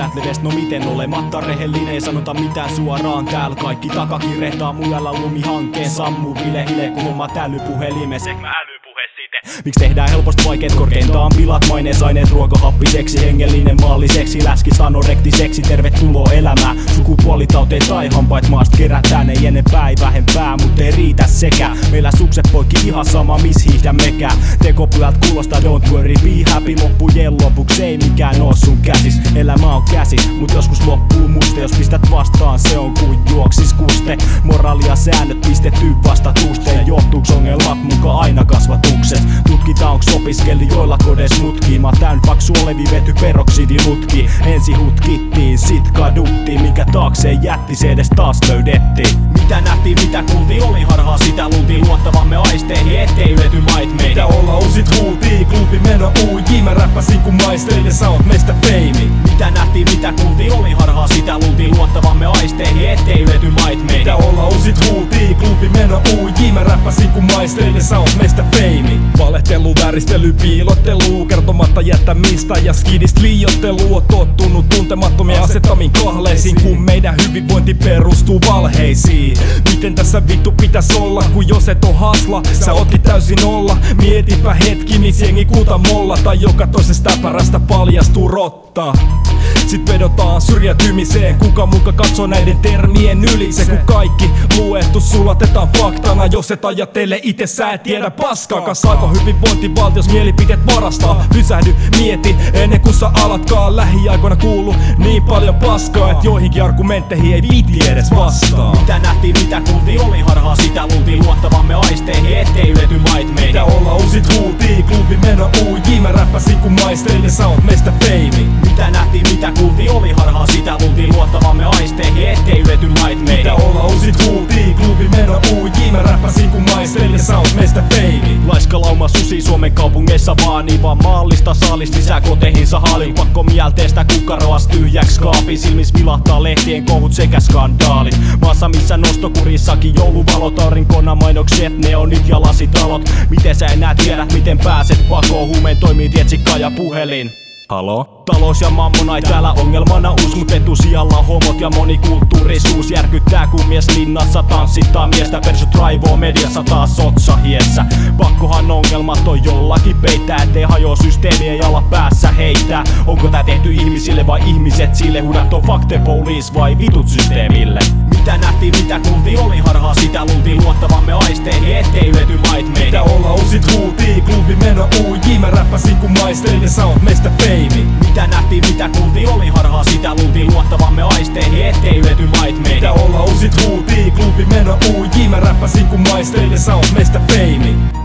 Sääntlevest, no miten olematta rehellinen, ei sanota mitään suoraan. Täällä kaikki takakirehtaa, mujalla lumihankkeen sammuu bilehille, kun homma älypuhelimes. Miksi tehdään helposti vaikeet, korkeintaan pilat, mainees, aineet, ruokahappiseksi, hengellinen, maalliseksi, läskis, anorektiseksi, tervetuloa elämään. Sukupuolitauteen tai hampait maasta kerätään, ei enempää, ei vähempää, mut ei riitä sekä. Meillä sukset poikki ihan sama, miss hiihdämmekään. Tekopyhältä kuulostaa don't worry, be happy, loppujen lopuksi ei mikään oo sun käsis. Elämä on käsis, mut joskus loppuu muste, jos pistät vastaan, se on kuin juoksis kuste. Moraali ja säännöt pistetty vastatusten, johtuuks ongelmat muka aina kasvatukset. Tutkitaan onks opiskelijoilla kodes mutkii. Mä tän paksu olevi vety peroksidilutki. Ensi hutkittiin, sit kaduttiin. Minkä taakseen jätti, se edes taas löydettiin. Mitä nähtiin, mitä kuultiin, oli harhaa, sitä luultiin. Luottavamme aisteihin, ettei ylety lait meitä. Mitä olla uusit huultiin, klubi meno UJ. Mä räppäsin kun maistein ja sä oot meistä feimi. Mitä nähtiin, mitä kuultiin, oli harhaa, sitä luultiin. Luottavamme aisteihin, ettei ylety lait meitä. Mitä olla uusit huultiin, klubi meno UJ. Mä räppäsin kun maistein ja sä oot meistä feimi. Valehtelu, vääristely, piilottelu, kertomatta jättämistä ja skidist liiottelu. Oot tottunut tuntemattomia asettamiin kahleisiin, kun meidän hyvinvointi perustuu valheisiin. Miten tässä vittu pitäis olla, kun jos et oo hasla, sä ootkin täysin olla. Mietipä hetki, miksi jengi kuuta molla, tai joka toisesta täpärästä paljastuu rotta. Sit vedotaan syrjäytymiseen, kuka muka katsoo näiden termien yli. Se kun kaikki luettu sulatetaan faktana, jos et ajattele itse sä et tiedä paskaakaan. Saako hyvinvointivaltios mielipiteet varastaa? Pysähdy, mieti ennen kuin sä alatkaan. Lähiaikoina kuulu niin paljon paskaa, et joihinkin argumentteihin ei viti edes vastaa. Mitä nähtiin, mitä kuultiin, oli harhaa, sitä luultiin. Luottavamme aisteihin, ettei ylety lait meitä. Mitä olla uusit huultiin, klubi meno UJ. Mä räppäsin kun maistein ja sä oot meistä feimi. Mitä nähtiin, mitä kuultiin, oli harhaa, sitä luultiin. Luottavamme aisteihin, ettei ylety lait meitä. Mitä olla uusit huultiin, klubi meno UJ. Mä räppäsin kun maistein ja sä oot meistä feimi. Laiskalauma susi Suomen kaupungeissa vaanii vaan maallista saalista lisää koteihinsa haalin. Pakko mielteestä kukkaroas tyhjäks kaapin. Silmis vilahtaa lehtien kohut sekä skandaalit. Maassa missä nostokurissakin jouluvalot, aurinkona mainokset, neonit ja lasitalot. Miten sä enää tiedä miten pääset pakoon, huumeen toimii tietsikka ja puhelin. Halo? Talous ja mammona ei täällä ongelmana uus, mut etusijalla homot ja monikulttuurisuus järkyttää, kun mies linnassa tanssittaa miestä. Persut raivoo mediassa taas otsahiessä. Pakkohan ongelmat on jollakin peittää, ettei hajoo systeemien jala päässä heittää. Onko tää tehty ihmisille vai ihmiset sille? Hudat on fuck the police vai vitut systeemille? Mitä nähtiin, mitä kuultiin, oli harhaa, sitä luultiin. Luottavamme aisteihin, ettei ylety lait meitä. Mitä olla uusit huultiin, klubi meno UJ. Mä räppäsin kun maistein ja sä oot meistä feimi. Mitä nähtiin, mitä kuultiin, oli harhaa, sitä luultiin. Luottavamme aisteihin, ettei ylety lait meitä. Mitä olla uusit huultiin, klubi meno UJ. Mä räppäsin kun maistein ja sä oot meistä feimi.